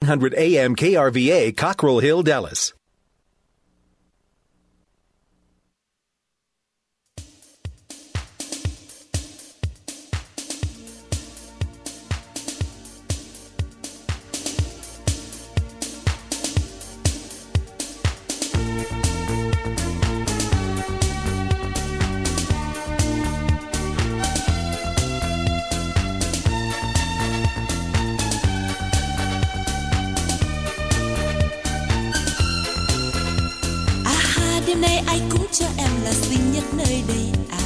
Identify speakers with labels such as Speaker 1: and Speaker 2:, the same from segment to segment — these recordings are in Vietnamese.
Speaker 1: 1100 AM KRVA, Cockrell Hill, Dallas.
Speaker 2: Đêm nay ai cũng cho em là xinh nhất nơi đây à,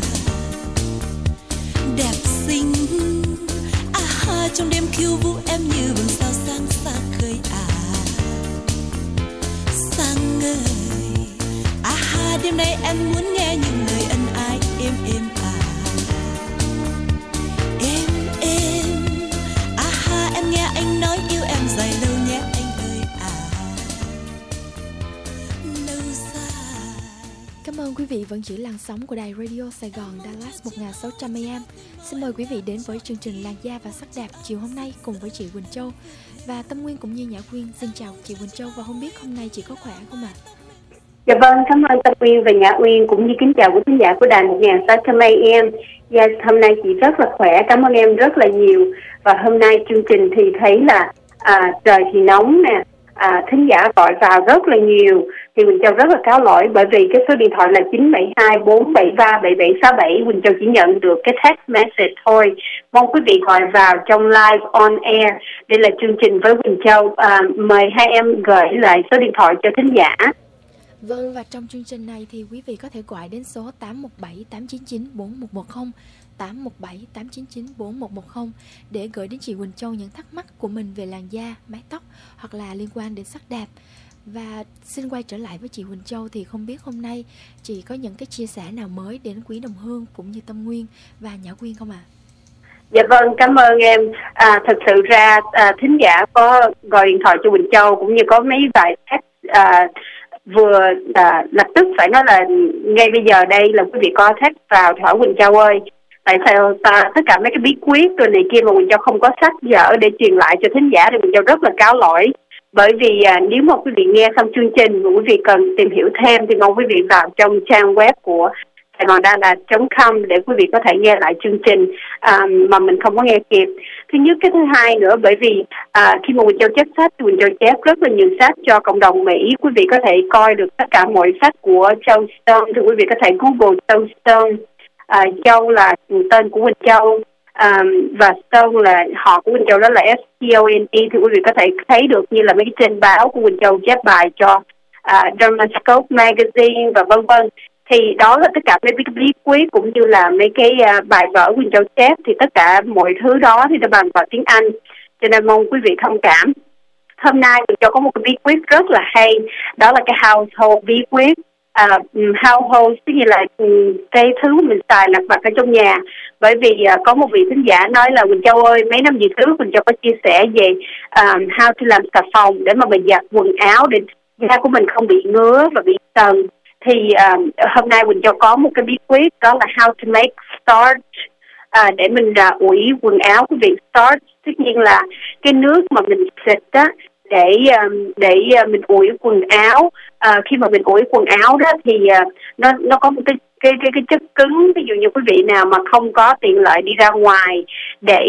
Speaker 2: đẹp xinh à, trong đêm khiêu vũ em như vầng sao sáng xa khơi à, sáng ngời à, đêm nay em muốn nghe những lời ân ái êm êm à, êm êm à, em nghe anh nói yêu em dài lâu nhé anh ơi à.
Speaker 3: Cảm ơn quý vị vẫn giữ làn sóng của đài Radio Sài Gòn Dallas 1600 AM. Xin mời quý vị đến với chương trình Làn da và sắc đẹp chiều hôm nay cùng với chị Quỳnh Châu và Tâm Nguyên cũng như Nhã Quyên. Xin chào chị Quỳnh Châu và không biết hôm nay chị có khỏe không ạ?
Speaker 4: Dạ vâng, cảm ơn Tâm Nguyên và Nhã Uyên cũng như kính chào quý khán giả của đài 1600 AM. Dạ, hôm nay chị rất là khỏe, cảm ơn em rất là nhiều. Và hôm nay chương trình thì thấy là trời thì nóng nè, thính giả gọi vào rất là nhiều. Thì Quỳnh Châu rất là cáo lỗi bởi vì cái số điện thoại là 972 473 7767. Quỳnh Châu chỉ nhận được cái text message thôi. Mong quý vị gọi vào trong live on air. Đây là chương trình với Quỳnh Châu. Mời hai em gửi lại số điện thoại cho thính giả.
Speaker 3: Vâng, và trong chương trình này thì quý vị có thể gọi đến số 817 899 4110, 817 899 4110 để gửi đến chị Quỳnh Châu những thắc mắc của mình về làn da, mái tóc hoặc là liên quan đến sắc đẹp. Và xin quay trở lại với chị Quỳnh Châu thì không biết hôm nay chị có những cái chia sẻ nào mới đến quý đồng hương cũng như Tâm Nguyên và Nhã Quyên không ạ?
Speaker 4: Dạ vâng, cảm ơn em. Thật sự ra thính giả có gọi điện thoại cho Quỳnh Châu cũng như có mấy vài text vừa lập tức phải nói là ngay bây giờ đây là quý vị có text vào hỏi Quỳnh Châu ơi, tại sao tất cả mấy cái bí quyết rồi này kia mà Quỳnh Châu không có sách vở để truyền lại cho thính giả thì Quỳnh Châu rất là cáo lỗi. Bởi vì nếu mà quý vị nghe xong chương trình mà quý vị cần tìm hiểu thêm thì mong quý vị vào trong trang web của SaigonDallas.com để quý vị có thể nghe lại chương trình mà mình không có nghe kịp. Thứ nhất, cái thứ hai nữa, bởi vì khi mà Quỳnh Châu chép sách thì Quỳnh Châu chép rất là nhiều sách cho cộng đồng Mỹ. Quý vị có thể coi được tất cả mọi sách của Châu Stone thì quý vị có thể Google Châu Stone. Châu là tên của Quỳnh Châu. Và Stone là họ của Quỳnh Châu, đó là STONE, thì quý vị có thể thấy được như là mấy cái trên báo của Quỳnh Châu chép bài cho Dermascope Magazine và vân vân. Thì đó là tất cả mấy cái bí quyết cũng như là mấy cái bài vở Quỳnh Châu chép, thì tất cả mọi thứ đó thì nó bằng vào tiếng Anh, cho nên mong quý vị thông cảm. Hôm nay Quỳnh Châu có một cái bí quyết rất là hay, đó là cái household bí quyết. Household tức như là cái thứ mình xài lặt vặt ở trong nhà. Bởi vì có một vị thính giả nói là Quỳnh Châu ơi, mấy năm về trước Quỳnh Châu có chia sẻ về how to làm xà phòng để mà mình giặt quần áo để da của mình không bị ngứa và bị sần. Thì hôm nay Quỳnh Châu có một cái bí quyết, đó là how to make starch để mình ủi quần áo. Quý vị, starch tất nhiên là cái nước mà mình xịt á để mình ủi quần áo. Khi mà mình ủi quần áo đó thì nó có một cái chất cứng. Ví dụ như quý vị nào mà không có tiện lợi đi ra ngoài để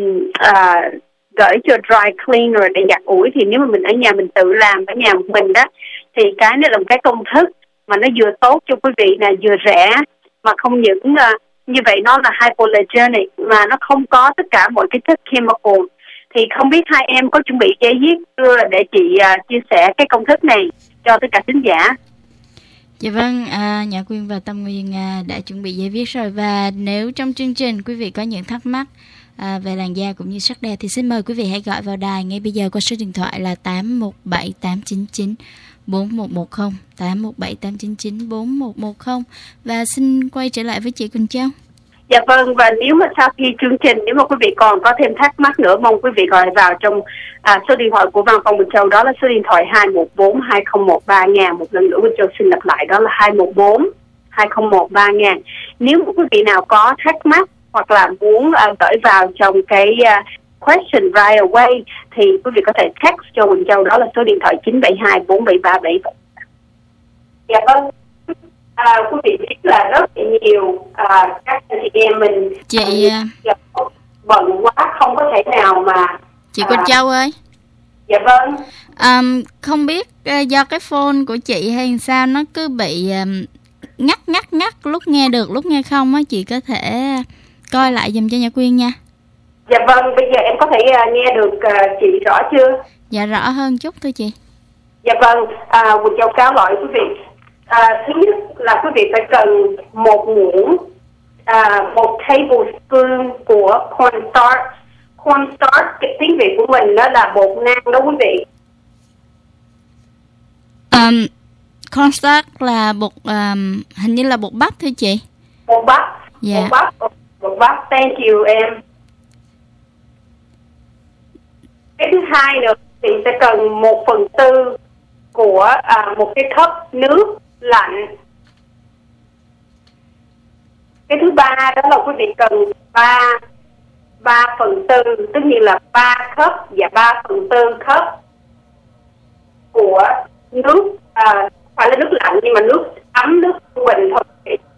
Speaker 4: gửi cho dry cleaner để giặt ủi, thì nếu mà mình ở nhà mình tự làm ở nhà một mình đó thì cái này là một cái công thức mà nó vừa tốt cho quý vị nè, vừa rẻ, mà không những như vậy nó là hypoallergenic mà nó không có tất cả mọi cái chất chemical. Thì không biết hai em có chuẩn bị giấy viết chưa để chị chia sẻ cái công thức này cho tất cả thính giả?
Speaker 5: Dạ vâng, Nhã Quyên và Tâm Nguyên đã chuẩn bị giấy viết rồi. Và nếu trong chương trình quý vị có những thắc mắc về làn da cũng như sắc đẹp thì xin mời quý vị hãy gọi vào đài ngay bây giờ qua số điện thoại là 817 899 4110, 817 899 4110. Và xin quay trở lại với chị Quỳnh Châu.
Speaker 4: Dạ vâng, và nếu mà sau khi chương trình, nếu mà quý vị còn có thêm thắc mắc nữa, mong quý vị gọi vào trong số điện thoại của Văn phòng Quỳnh Châu, đó là số điện thoại 214 2013 000. Một lần nữa Quỳnh Châu xin lặp lại, đó là 214 2013 000. Nếu mà quý vị nào có thắc mắc hoặc là muốn gửi vào trong cái question right away thì quý vị có thể text cho Quỳnh Châu, đó là số điện thoại 972 473 7. Dạ vâng. Quý vị biết là rất nhiều các anh chị em mình
Speaker 5: chị
Speaker 4: bận quá không có thể nào mà
Speaker 5: chị Quỳnh Châu ơi.
Speaker 4: Dạ vâng.
Speaker 5: Không biết do cái phone của chị hay sao nó cứ bị ngắt lúc nghe được lúc nghe không á, chị có thể coi lại giùm cho Nhã Quyên nha.
Speaker 4: Dạ vâng, bây giờ em có thể nghe được chị rõ chưa?
Speaker 5: Dạ rõ hơn chút thôi chị.
Speaker 4: Dạ vâng, Quỳnh Châu cáo lỗi quý vị. Thứ nhất là quý vị phải cần một muỗng, một tablespoon của cornstarch. Cornstarch, cái tiếng Việt của mình đó là bột nang đó quý vị.
Speaker 5: Cornstarch là bột, hình như là bột bắp thôi chị.
Speaker 4: Bột bắp.
Speaker 5: Yeah.
Speaker 4: Bột bắp, thank you em. Cái thứ hai nữa thì sẽ cần 1/4 của một cái cup nước lạnh. Cái thứ ba đó là quý vị cần 3/4, tức như là 3 cup và 3/4 cup của nước, phải là nước lạnh nhưng mà nước ấm, nước trung bình thôi.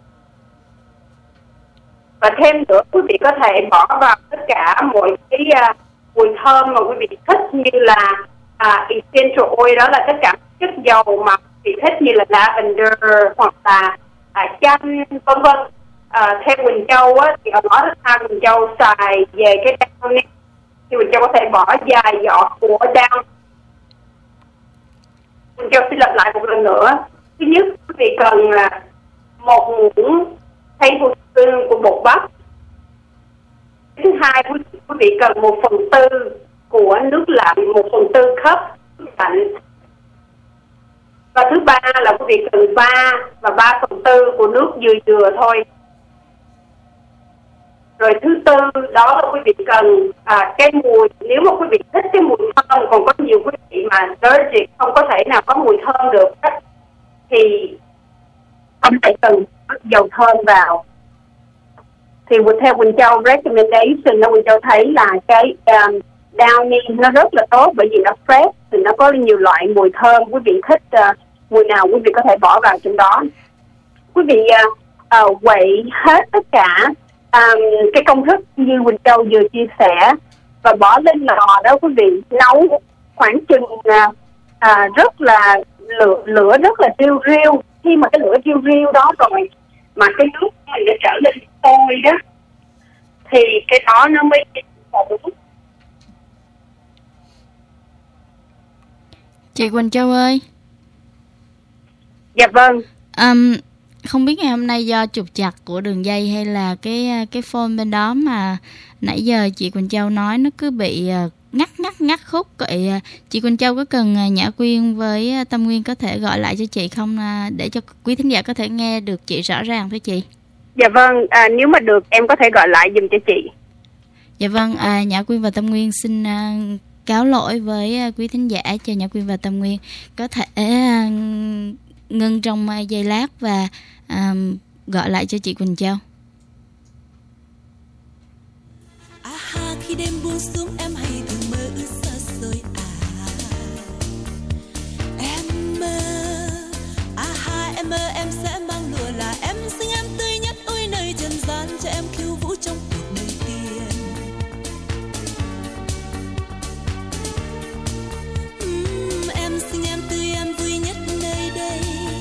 Speaker 4: Và thêm nữa quý vị có thể bỏ vào tất cả mọi cái mùi thơm mà quý vị thích, như là essential oil, đó là tất cả chất dầu mà quý vị thích, như là lavender hoặc là chanh vân vân. Theo Quỳnh Châu á, thì ở đó Quỳnh Châu xài về cái down này, thì Quỳnh Châu có thể bỏ vài giọt của down. Quỳnh Châu xin lặp lại một lần nữa. Thứ nhất, quý vị cần một muỗng tablespoon của bột bắp. Thứ hai, quý vị cần 1/4 của nước lạnh, 1/4 cup nước lạnh. Và thứ ba là quý vị cần 3 và 3/4 của nước dừa thôi. Rồi thứ tư đó là quý vị cần cái mùi, nếu mà quý vị thích cái mùi thơm, còn có nhiều quý vị mà allergic không có thể nào có mùi thơm được thì không thể cần dầu thơm vào. Thì theo Quỳnh Châu recommendation, Quỳnh Châu thấy là cái Downy nó rất là tốt, bởi vì nó fresh, thì nó có nhiều loại mùi thơm. Quý vị thích mùi nào quý vị có thể bỏ vào trong đó. Quý vị quậy hết tất cả cái công thức như Quỳnh Châu vừa chia sẻ và bỏ lên lò đó quý vị, nấu khoảng chừng rất là lửa rất là riu riu. Khi mà cái lửa riu riu đó rồi mà cái nước mình đã trở lên sôi đó thì cái đó nó mới ổn.
Speaker 5: Chị Quỳnh Châu ơi.
Speaker 4: Dạ vâng.
Speaker 5: Không biết ngày hôm nay do trục trặc của đường dây hay là cái phone bên đó mà nãy giờ chị Quỳnh Châu nói nó cứ bị ngắt khúc. Vậy chị Quỳnh Châu có cần Nhã Quyên với Tâm Nguyên có thể gọi lại cho chị không, để cho quý thính giả có thể nghe được chị rõ ràng thôi chị?
Speaker 4: Dạ vâng, nếu mà được em có thể gọi lại giùm cho chị.
Speaker 5: Dạ vâng, Nhã Quyên và Tâm Nguyên xin cáo lỗi với quý thính giả, cho Nhã Quyên và Tâm Nguyên có thể ngưng trong giây lát và gọi lại cho chị Quỳnh Châu.
Speaker 2: Khi đêm buông xuống em hay thường mơ ước xa xôi em mơ em sẽ mang lụa là em xinh em tươi nhất ôi nơi trần gian, cho em khiêu vũ trong cuộc đời tiền. Em xinh em tươi em vui nhất nơi đây.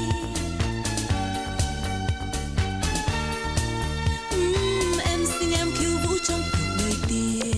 Speaker 2: Em xinh em khiêu vũ trong cuộc đời tiền.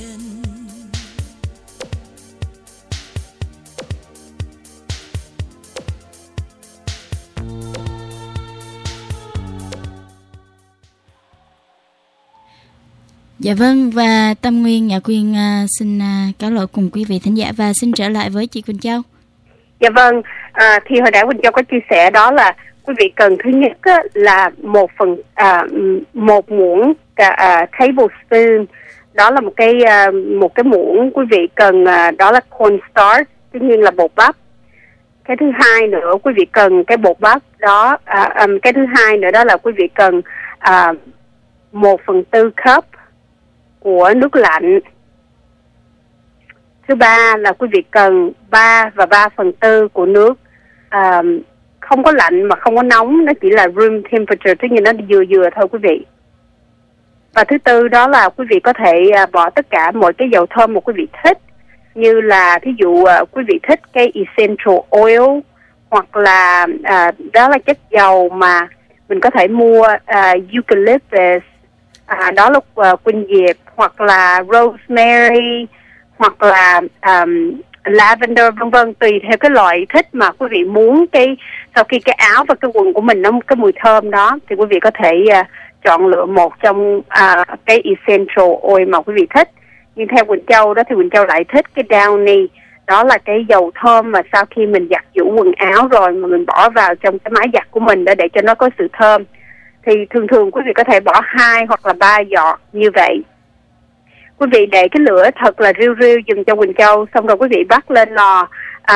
Speaker 5: Dạ vâng, và Tâm Nguyên, Nhã Quyên xin cáo lỗi cùng quý vị thính giả và xin trở lại với chị Quỳnh Châu.
Speaker 4: Dạ vâng, thì hồi nãy Quỳnh Châu có chia sẻ đó là quý vị cần thứ nhất là một muỗng tablespoon, đó là một cái muỗng quý vị cần, đó là cornstarch, tất nhiên là bột bắp. Cái thứ hai nữa quý vị cần cái bột bắp đó, cái thứ hai nữa đó là quý vị cần 1/4 cup của nước lạnh. Thứ ba là quý vị cần 3 và 3/4 của nước, không có lạnh mà không có nóng, nó chỉ là room temperature, tức như nó vừa thôi quý vị. Và thứ tư đó là quý vị có thể bỏ tất cả mọi cái dầu thơm mà quý vị thích, như là thí dụ quý vị thích cái essential oil, hoặc là đó là chất dầu mà mình có thể mua eucalyptus, đó là quỳnh diệp, hoặc là rosemary, hoặc là lavender, vân vân, tùy theo cái loại thích mà quý vị muốn. Sau khi cái áo và cái quần của mình nó cái mùi thơm đó thì quý vị có thể chọn lựa một trong cái essential oil mà quý vị thích. Nhưng theo Quỳnh Châu đó thì Quỳnh Châu lại thích cái Downy, đó là cái dầu thơm mà sau khi mình giặt giũ quần áo rồi mà mình bỏ vào trong cái máy giặt của mình để cho nó có sự thơm. Thì thường quý vị có thể bỏ 2 hoặc là 3 giọt như vậy. Quý vị để cái lửa thật là riu riu dùm cho Quỳnh Châu, xong rồi quý vị bắt lên lò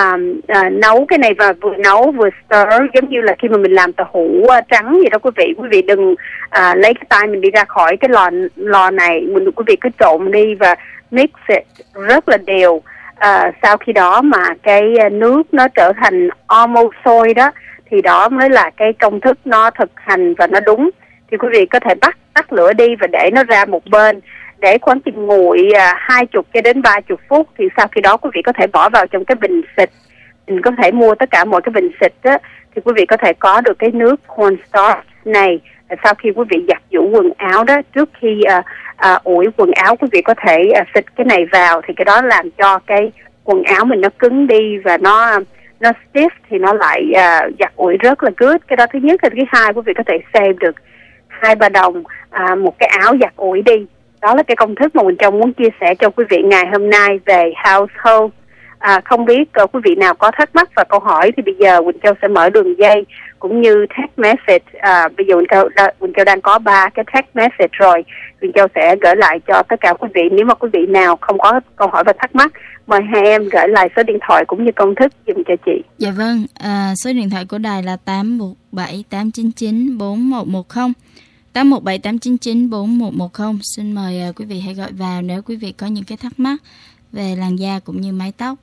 Speaker 4: nấu cái này, và vừa nấu vừa stir, giống như là khi mà mình làm tàu hũ trắng vậy đó quý vị. Quý vị đừng lấy cái tay mình đi ra khỏi cái lò này, quý vị cứ trộn đi và mix it rất là đều. Sau khi đó mà cái nước nó trở thành almost sôi đó, thì đó mới là cái công thức nó thực hành và nó đúng. Thì quý vị có thể tắt lửa đi và để nó ra một bên, để khoảng chừng nguội 20 cho đến 30 phút. Thì sau khi đó quý vị có thể bỏ vào trong cái bình xịt. Mình có thể mua tất cả mọi cái bình xịt á, thì quý vị có thể có được cái nước cornstarch này. Sau khi quý vị giặt giũ quần áo đó, trước khi ủi quần áo, quý vị có thể xịt cái này vào, thì cái đó làm cho cái quần áo mình nó cứng đi và nó stiff, thì nó lại giặt ủi rất là good. Cái đó thứ nhất. Thứ hai, quý vị có thể save được 2-3 đồng một cái áo giặt ủi đi. Đó là cái công thức mà mình Châu muốn chia sẻ cho quý vị ngày hôm nay về household. Không biết quý vị nào có thắc mắc và câu hỏi thì bây giờ Quỳnh Châu sẽ mở đường dây cũng như text message. Bây giờ Quỳnh Châu đang có 3 cái text message rồi. Quỳnh Châu sẽ gửi lại cho tất cả quý vị. Nếu mà quý vị nào không có câu hỏi và thắc mắc, mời hai em gửi lại số điện thoại cũng như công thức dùm cho chị.
Speaker 5: Dạ vâng, số điện thoại của đài là 817 899 4110. 817 899 4110. Xin mời quý vị hãy gọi vào nếu quý vị có những cái thắc mắc về làn da cũng như mái tóc.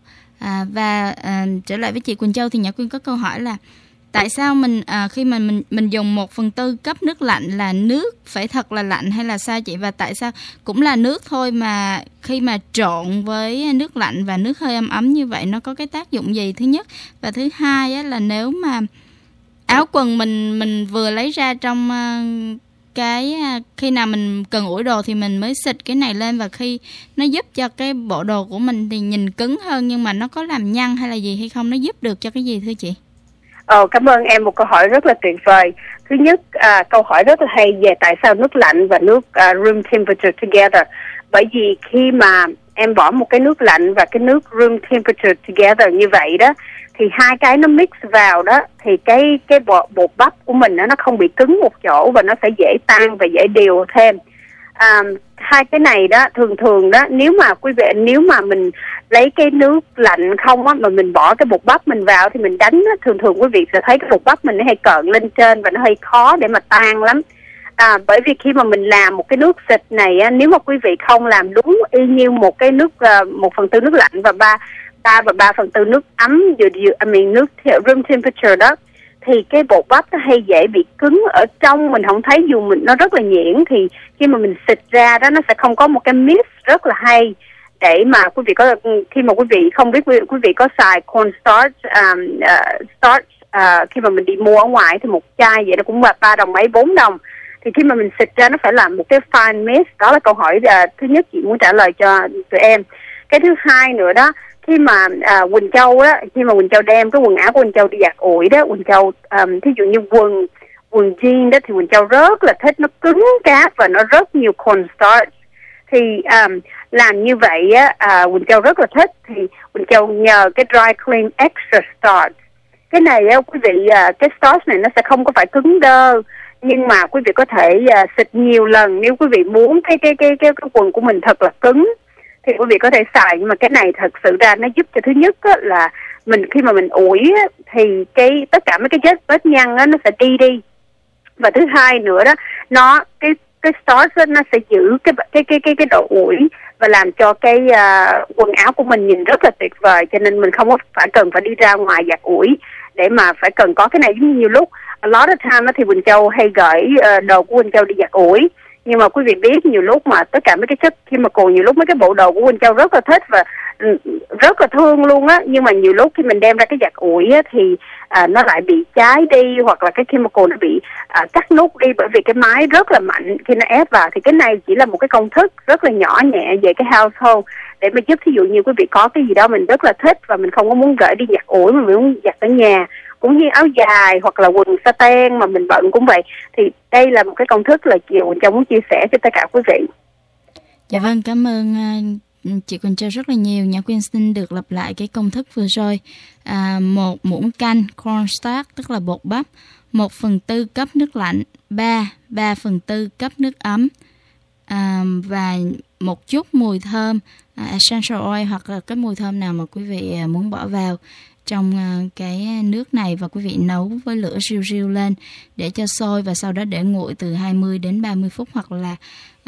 Speaker 5: Trở lại với chị Quỳnh Châu thì Nhã Quyên có câu hỏi là tại sao mình khi mà mình dùng 1/4 cốc nước lạnh là nước phải thật là lạnh hay là sao chị? Và tại sao cũng là nước thôi mà khi mà trộn với nước lạnh và nước hơi ấm như vậy nó có cái tác dụng gì, thứ nhất? Và thứ hai á, là nếu mà áo quần mình vừa lấy ra trong cái khi nào mình cần ủi đồ thì mình mới xịt cái này lên, và khi nó giúp cho cái bộ đồ của mình thì nhìn cứng hơn, nhưng mà nó có làm nhăn hay là gì hay không, nó giúp được cho cái gì thưa chị?
Speaker 4: Cảm ơn em, một câu hỏi rất là tuyệt vời. Thứ nhất, câu hỏi rất là hay về tại sao nước lạnh và nước room temperature together. Bởi vì khi mà em bỏ một cái nước lạnh và cái nước room temperature together như vậy đó, thì hai cái nó mix vào đó, thì cái bột bắp của mình nó không bị cứng một chỗ và nó sẽ dễ tan và dễ điều thêm. Hai cái này đó thường đó, nếu mà mình lấy cái nước lạnh không á, mà mình bỏ cái bột bắp mình vào thì mình đánh á, thường quý vị sẽ thấy cái bột bắp mình nó hay cợn lên trên và nó hơi khó để mà tan lắm. Bởi vì khi mà mình làm một cái nước xịt này á, nếu mà quý vị không làm đúng y như một cái nước 1/4 nước lạnh và 3 và 3/4 nước ấm, nước room temperature đó, thì cái bột bắp nó hay dễ bị cứng ở trong, mình không thấy, dù nó rất là nhuyễn, thì khi mà mình xịt ra đó nó sẽ không có một cái mix rất là hay để mà quý vị có, khi mà quý vị không biết quý vị có xài cornstarch khi mà mình đi mua ở ngoài thì một chai vậy nó cũng là 3 đồng mấy 4 đồng, thì khi mà mình xịt ra nó phải làm một cái fine mix. Đó là câu hỏi thứ nhất chị muốn trả lời cho tụi em. Cái thứ hai nữa đó, khi mà Quỳnh Châu á, khi mà Quỳnh Châu đem cái quần áo của Quỳnh Châu đi giặt ủi đó, Quỳnh Châu thí dụ như quần jean đó thì Quỳnh Châu rất là thích, nó cứng cáp và nó rất nhiều cornstarch. Thì làm như vậy á, Quỳnh Châu rất là thích, thì Quỳnh Châu nhờ cái dry clean extra starch. Cái này á quý vị, cái starch này nó sẽ không có phải cứng đơ, nhưng mà quý vị có thể xịt nhiều lần nếu quý vị muốn cái quần của mình thật là cứng thì quý vị có thể xài. Nhưng mà cái này thật sự ra nó giúp cho, thứ nhất á, là khi mà mình ủi á, thì tất cả mấy cái vết nhăn á, nó sẽ đi. Và thứ hai nữa đó, cái starch á, nó sẽ giữ cái độ ủi và làm cho cái quần áo của mình nhìn rất là tuyệt vời, cho nên mình không có phải cần phải đi ra ngoài giặt ủi để mà phải cần có cái này. Giống như nhiều lúc a lot of time thì Quỳnh Châu hay gửi đồ của Quỳnh Châu đi giặt ủi, nhưng mà quý vị biết nhiều lúc mà tất cả mấy cái chất chemical, nhiều lúc mấy cái bộ đồ của Quỳnh Châu rất là thích và rất là thương luôn á, nhưng mà nhiều lúc khi mình đem ra cái giặt ủi á thì nó lại bị cháy đi, hoặc là cái chemical nó bị cắt nút đi, bởi vì cái máy rất là mạnh khi nó ép vào. Thì cái này chỉ là một cái công thức rất là nhỏ nhẹ về cái household để mà giúp, thí dụ như quý vị có cái gì đó mình rất là thích và mình không có muốn gửi đi giặt ủi mà mình muốn giặt ở nhà, cũng như áo dài hoặc là quần satin mà mình bận cũng vậy, thì đây là một cái công thức là chị Quỳnh Châu muốn chia sẻ cho tất cả quý vị.
Speaker 5: Dạ vâng, cảm ơn chị Quỳnh Châu rất là nhiều. Nhã Quyên xin được lặp lại cái công thức vừa rồi. 1 muỗng canh cornstarch tức là bột bắp, 1/4 cốc nước lạnh, 3/4 cốc nước ấm, và một chút mùi thơm essential oil hoặc là cái mùi thơm nào mà quý vị muốn bỏ vào trong cái nước này, và quý vị nấu với lửa riu riu lên để cho sôi, và sau đó để nguội từ 20 đến 30 phút, hoặc là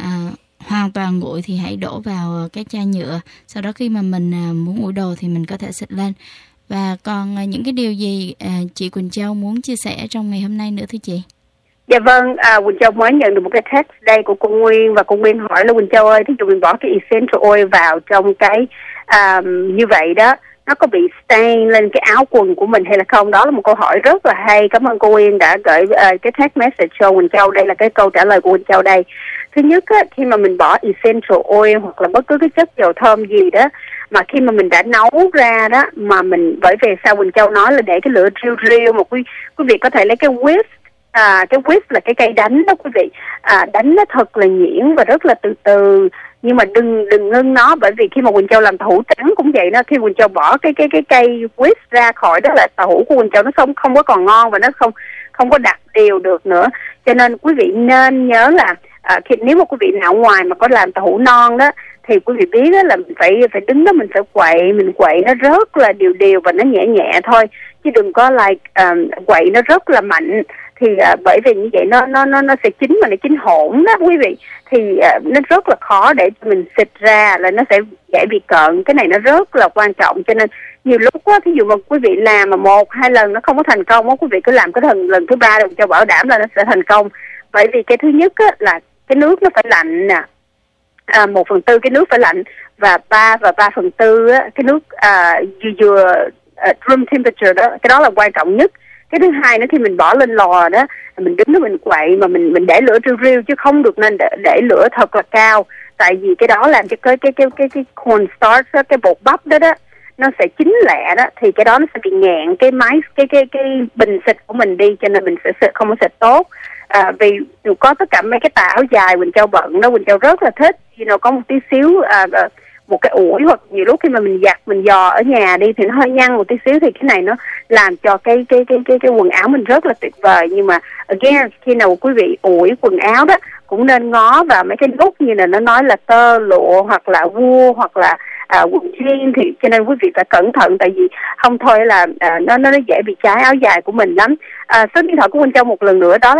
Speaker 5: hoàn toàn nguội thì hãy đổ vào cái chai nhựa. Sau đó khi mà mình muốn ủi đồ thì mình có thể xịt lên. Và còn những cái điều gì chị Quỳnh Châu muốn chia sẻ trong ngày hôm nay nữa thưa chị?
Speaker 4: Dạ vâng, Quỳnh Châu mới nhận được một cái text đây của cô Nguyên, và cô Nguyên hỏi là Quỳnh Châu ơi, thí dụ mình bỏ cái essential oil vào trong cái như vậy đó, nó có bị stain lên cái áo quần của mình hay là không? Đó là một câu hỏi rất là hay. Cảm ơn cô Nguyên đã gửi cái text message cho Quỳnh Châu. Đây là cái câu trả lời của Quỳnh Châu đây. Thứ nhất á, khi mà mình bỏ essential oil hoặc là bất cứ cái chất dầu thơm gì đó mà khi mà mình đã nấu ra đó, mà mình, bởi vì sao Quỳnh Châu nói là để cái lửa riu riu, mà quý vị có thể lấy cái whisk, cái whisk là cái cây đánh đó quý vị, đánh nó thật là nhuyễn và rất là từ từ, nhưng mà đừng ngưng nó, bởi vì khi mà Quỳnh Châu làm tàu hũ trắng cũng vậy đó, khi Quỳnh Châu bỏ cái cây whisk ra khỏi đó là tàu hũ của Quỳnh Châu nó không có còn ngon và nó không có đặc đều được nữa. Cho nên quý vị nên nhớ là nếu mà quý vị nào ngoài mà có làm tàu hũ non đó thì quý vị biết đó là mình phải đứng đó, mình phải quậy nó rất là đều và nó nhẹ nhẹ thôi, chứ đừng có quậy nó rất là mạnh, thì bởi vì như vậy nó sẽ chín mà nó chín hỗn đó quý vị, thì nó rất là khó để mình xịt ra, là nó sẽ dễ bị cợn. Cái này nó rất là quan trọng, cho nên nhiều lúc á, thí dụ mà quý vị làm mà 1-2 lần nó không có thành công á, quý vị cứ làm cái lần thứ 3 rồi cho bảo đảm là nó sẽ thành công. Bởi vì cái thứ nhất á, là cái nước nó phải lạnh nè, 1/4 cái nước phải lạnh, và 3/4 á, cái nước vừa room temperature đó, cái đó là quan trọng nhất. Cái thứ hai nữa, khi mình bỏ lên lò đó, mình đứng đó mình quậy mà mình để lửa riu riu, chứ không được nên để lửa thật là cao, tại vì cái đó làm cho cái cornstarch đó, cái bột bắp đó nó sẽ chín lẹ đó, thì cái đó nó sẽ bị nghẹn cái máy cái bình xịt của mình đi, cho nên mình sẽ xịt không có xịt tốt. Vì có tất cả mấy cái tà áo dài Quỳnh Châu bận đó, Quỳnh Châu rất là thích, có một tí xíu một cái ủi, hoặc nhiều lúc khi mà mình giặt mình dò ở nhà đi thì nó hơi nhăn một tí xíu, thì cái này nó làm cho cái quần áo mình rất là tuyệt vời. Nhưng mà again, khi nào quý vị ủi quần áo đó cũng nên ngó vào mấy cái nút như là nó nói là tơ lụa hoặc là wool hoặc là quần jean, thì cho nên quý vị phải cẩn thận, tại vì không thôi là nó dễ bị cháy áo dài của mình lắm. Số điện thoại của Quỳnh Châu một lần nữa đó là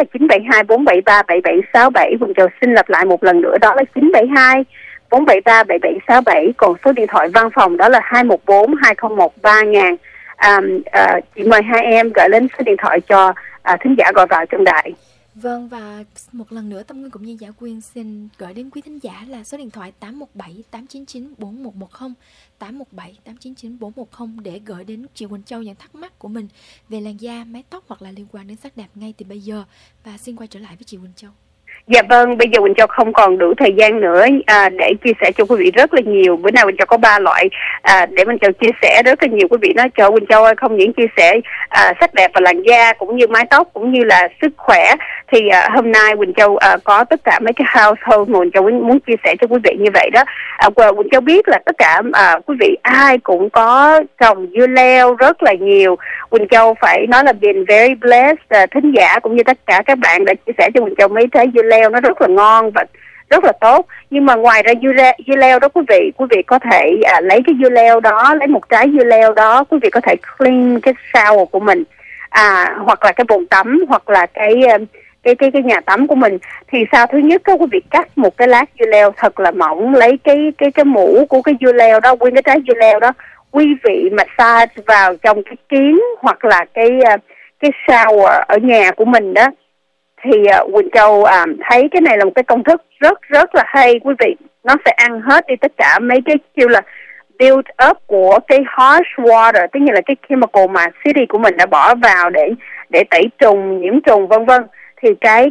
Speaker 4: 972-473-7767. Quỳnh Châu xin lặp lại một lần nữa đó là 972-473-7767. Còn số điện thoại văn phòng đó là 214-201-3000. Chị mời hai em gọi lên số điện thoại cho thính giả gọi vào trong đài.
Speaker 3: Vâng, và một lần nữa Tâm Nguyên cũng như Nhã Quyên xin gửi đến quý thính giả là số điện thoại 817-899-4110, 817-899-4110 để gửi đến chị Quỳnh Châu những thắc mắc của mình về làn da, mái tóc hoặc là liên quan đến sắc đẹp ngay từ bây giờ. Và xin quay trở lại với chị Quỳnh Châu.
Speaker 4: Dạ vâng, bây giờ Quỳnh Châu không còn đủ thời gian nữa để chia sẻ cho quý vị rất là nhiều. Bữa nay Quỳnh Châu có 3 loại để Quỳnh Châu chia sẻ rất là nhiều. Quý vị nói cho Quỳnh Châu ơi, không những chia sẻ sắc đẹp và làn da cũng như mái tóc cũng như là sức khỏe, thì hôm nay Quỳnh Châu có tất cả mấy cái household mà Quỳnh Châu muốn chia sẻ cho quý vị như vậy đó. Quỳnh Châu biết là tất cả quý vị ai cũng có trồng dưa leo rất là nhiều. Quỳnh Châu phải nói là been very blessed, thính giả cũng như tất cả các bạn đã chia sẻ cho Quỳnh Châu mấy trái dưa leo nó rất là ngon và rất là tốt. Nhưng mà ngoài ra dưa leo đó quý vị có thể lấy cái dưa leo đó, lấy một trái dưa leo đó, quý vị có thể clean cái shower của mình, hoặc là cái bồn tắm, hoặc là cái cái nhà tắm của mình. Thì sao? Thứ nhất, quý vị cắt một cái lát dưa leo thật là mỏng, lấy cái mũ của cái dưa leo đó, nguyên cái trái dưa leo đó, quý vị massage vào trong cái kiến hoặc là cái shower ở nhà của mình đó. Thì Quỳnh Châu thấy cái này là một cái công thức rất là hay quý vị. Nó sẽ ăn hết đi tất cả mấy cái kêu là build up của cái harsh water, tức là cái chemical mà city của mình đã bỏ vào để tẩy trùng, nhiễm trùng vân vân. Thì cái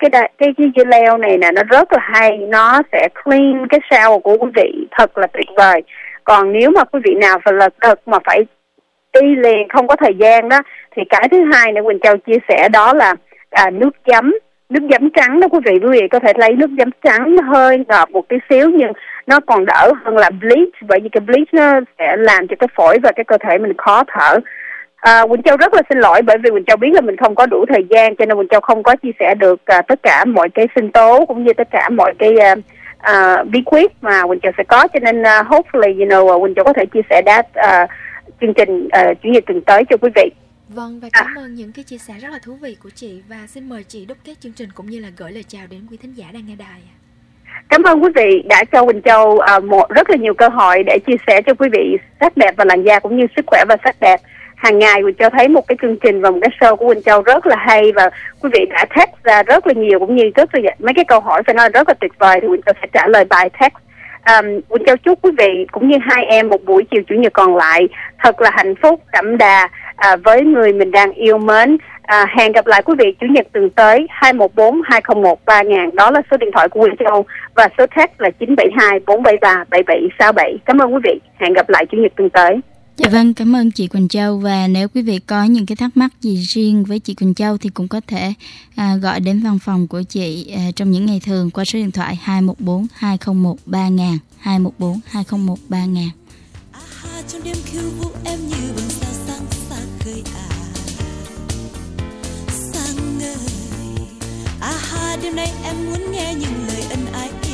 Speaker 4: dưa leo này nè, nó rất là hay, nó sẽ clean cái shower của quý vị thật là tuyệt vời. Còn nếu mà quý vị nào phải lật đật mà phải đi liền không có thời gian đó, thì cái thứ hai nữa Quỳnh Châu chia sẻ đó là nước giấm trắng đó quý vị có thể lấy nước giấm trắng, nó hơi ngọt một tí xíu nhưng nó còn đỡ hơn là bleach, bởi vì cái bleach nó sẽ làm cho cái phổi và cái cơ thể mình khó thở. Quỳnh Châu rất là xin lỗi bởi vì Quỳnh Châu biết là mình không có đủ thời gian, cho nên Quỳnh Châu không có chia sẻ được tất cả mọi cái sinh tố cũng như tất cả mọi cái bí quyết mà Quỳnh Châu sẽ có, cho nên hopefully Quỳnh Châu có thể chia sẻ chương trình chủ nhật tuần tới cho quý vị.
Speaker 3: Vâng, và cảm ơn những cái chia sẻ rất là thú vị của chị, và xin mời chị đúc kết chương trình cũng như là gửi lời chào đến quý thính giả đang nghe đài.
Speaker 4: Cảm ơn quý vị đã cho Quỳnh Châu rất là nhiều cơ hội để chia sẻ cho quý vị sắc đẹp và làn da cũng như sức khỏe và sắc đẹp. Hàng ngày Quỳnh Châu thấy một cái chương trình và một cái show của Quỳnh Châu rất là hay, và quý vị đã text ra rất là nhiều cũng như rất là mấy cái câu hỏi phải nói rất là tuyệt vời, thì Quỳnh Châu sẽ trả lời bài text. Quỳnh Châu chúc quý vị cũng như hai em một buổi chiều chủ nhật còn lại thật là hạnh phúc, đậm đà với người mình đang yêu mến. Hẹn gặp lại quý vị chủ nhật tuần tới. 214-201-3000 đó là số điện thoại của Quỳnh Châu, và số text là 972-473-7767. Cảm ơn quý vị. Hẹn gặp lại chủ nhật tuần tới.
Speaker 5: Dạ vâng, cảm ơn chị Quỳnh Châu. Và nếu quý vị có những cái thắc mắc gì riêng với chị Quỳnh Châu thì cũng có thể gọi đến văn phòng của chị trong những ngày thường qua số điện thoại 214-201-3000, 214-201-3000.
Speaker 2: Trong đêm khiêu vũ em như vầng sao sáng xa khơi sáng ngời. Đêm nay em muốn nghe những lời ân